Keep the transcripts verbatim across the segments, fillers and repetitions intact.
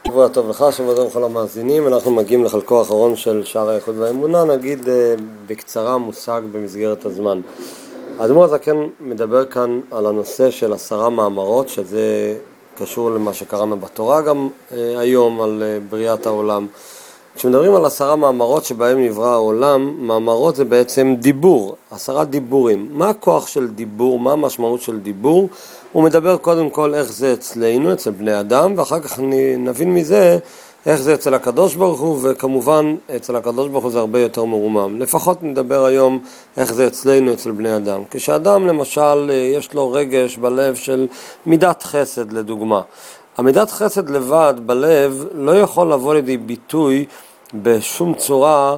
שבוע טוב לך, שבוע טוב לכל המאזינים. אנחנו מגיעים לחלקו האחרון של שער הייחוד והאמונה. נגיד בקצרה מושג במסגרת הזמן. האדמו"ר הזקן מדבר כאן על הנושא של עשרה מאמרות, שזה קשור למה שקראנו בתורה גם היום על בריאת העולם. כשמדברים על עשרה מאמרות שבהם נברא העולם, מאמרות זה בעצם דיבור, עשרה דיבורים. מה הכוח של דיבור, מה המשמעות של דיבור? הוא מדבר קודם כל איך זה אצלנו, אצל בני אדם, ואחר כך נבין מזה איך זה אצל הקדוש ברוך הוא, וכמובן אצל הקדוש ברוך הוא זה הרבה יותר מרומם. לפחות נדבר היום איך זה אצלנו, אצל בני אדם. כשאדם למשל יש לו רגש בלב של מידת חסד לדוגמה. המידת חסד לבד בלב לא יכול לבוא לידי ביטוי בשום צורה,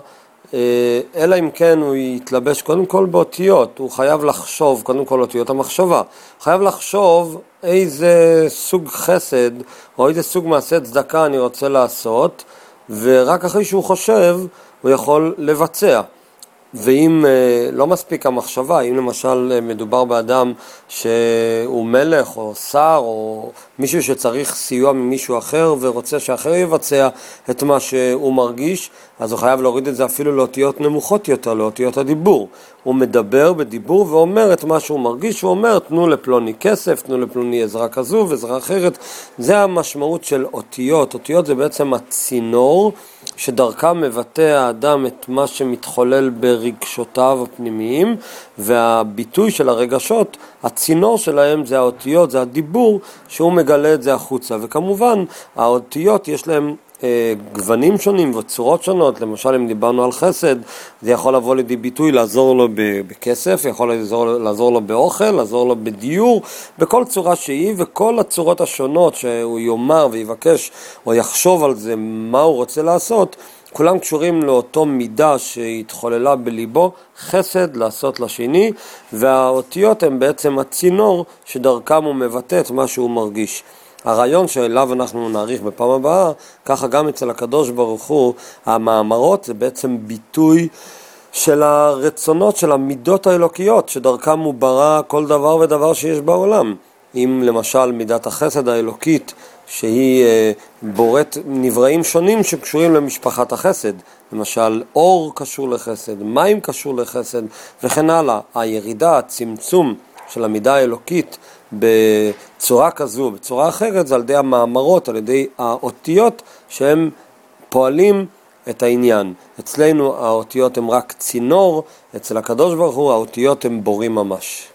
אלא אם כן הוא יתלבש קודם כל באותיות. הוא חייב לחשוב, קודם כל אותיות המחשבה. חייב לחשוב איזה סוג חסד או איזה סוג מעשה צדקה אני רוצה לעשות, ורק אחרי שהוא חושב הוא יכול לבצע. ואם לא מספיק המחשבה, אם למשל מדובר באדם שהוא מלך או שר או מישהו שצריך סיוע ממישהו אחר ורוצה שאחר יבצע את מה שהוא מרגיש, אז הוא חייב להוריד את זה אפילו לאותיות נמוכות יותר, לאותיות הדיבור. הוא מדבר בדיבור ואומר את מה שהוא מרגיש, הוא אומר תנו לפלוני כסף, תנו לפלוני עזרה כזו ועזרה אחרת. זה המשמעות של אותיות. אותיות זה בעצם הצינור שדרכם מבטא האדם את מה שמתחולל ברגשותיו הפנימיים, והביטוי של הרגשות, הצינור שלהם זה האותיות, זה הדיבור שהוא מגלה את זה החוצה. וכמובן האותיות יש להם גוונים שונים וצורות שונות. למשל אם דיברנו על חסד, זה יכול לבוא לידי ביטוי לעזור לו בכסף, יכול לעזור, לעזור לו באוכל, לעזור לו בדיור, בכל צורה שהיא, וכל הצורות השונות שהוא יאמר ויבקש או יחשוב על זה מה הוא רוצה לעשות, כולם קשורים לאותו מידה שהתחוללה בליבו, חסד לעשות לשני, והאותיות הן בעצם הצינור שדרכם הוא מבטא את מה שהוא מרגיש. הרעיון שאליו אנחנו נעריך בפעם הבאה, ככה גם אצל הקדוש ברוך הוא, המאמרות זה בעצם ביטוי של הרצונות, של המידות האלוקיות, שדרכם הוא ברא כל דבר ודבר שיש בעולם. אם למשל מידת החסד האלוקית, שהיא בוראת נבראים שונים שקשורים למשפחת החסד. למשל אור קשור לחסד, מים קשור לחסד וכן הלאה. הירידה, הצמצום של המידה האלוקית בצורה כזו, בצורה אחרת, זה על ידי המאמרות, על ידי האותיות שהם פועלים את העניין. אצלנו האותיות הם רק צינור, אצל הקדוש ברוך הוא האותיות הם בורים ממש.